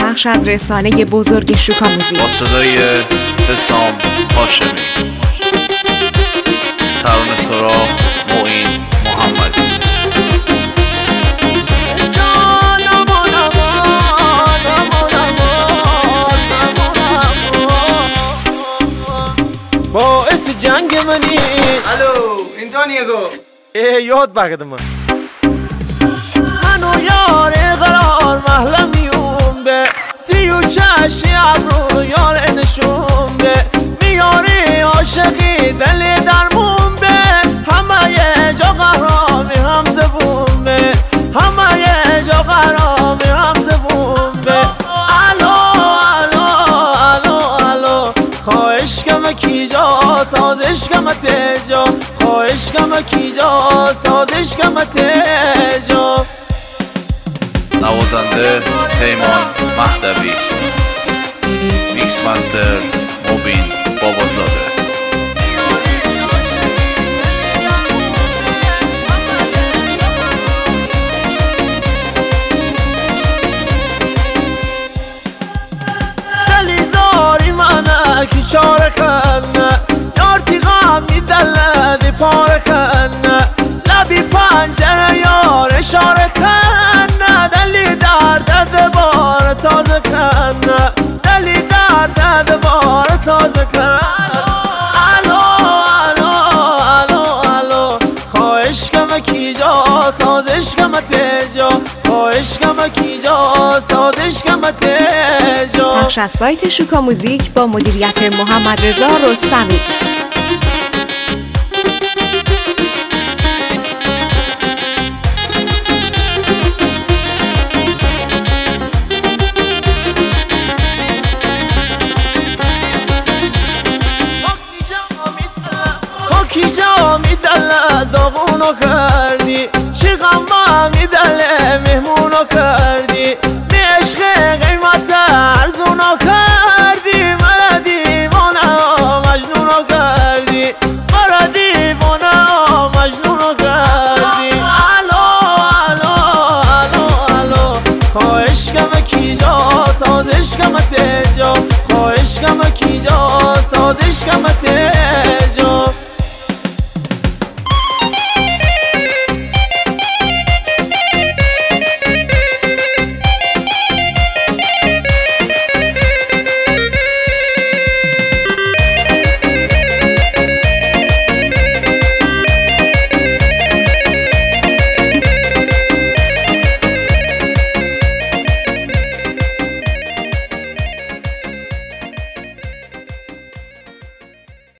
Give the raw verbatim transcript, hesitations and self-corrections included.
بخش از رسانه بزرگ شوکا موزیک با صدای حسام هاشمی، ترانه سرا معین محمدی. باعث جنگ منی. الو این دانیگو ای یاد بگدم منو یار قرار محلم نیوم به سی و چشی ابرو یار نشون به میاری عاشقی دل درمون به همه یه جا قرامی هم زبون به همه یه جا قرامی هم زبون به الو الو الو الو خواهش کم کی جا سازش کم تجا خواهش کم کی جا سازش کم تجا. نوازنده پیمان مهدوی، میکس مستر مبین بابازاده. دلیزاری منه کی چاره کنه یار تیغم میدله دی پاره کنه لبی پنجره یار اشاره کنه دلی در درد بار تازه کنه دلی در درد بار تازه کنه. الو الو الو الو خواهش کم کی جا سازش کم تجا خواهش کم کی جا سازش کم تجا. بخش از سایت شوکا موزیک با مدیریت محمد رضا رستمی. کی جا میدله داغونو کردی شیغم با میدله مهمونو کردی به عشق قیمت ارزونو کردی مرا دیوانه مجنونو کردی مرا دیوانه مجنونو کردی. الو الو الو الو خواهش کم کی جا سازش کم تجا خواهش کم کی جا سازش کم تجا.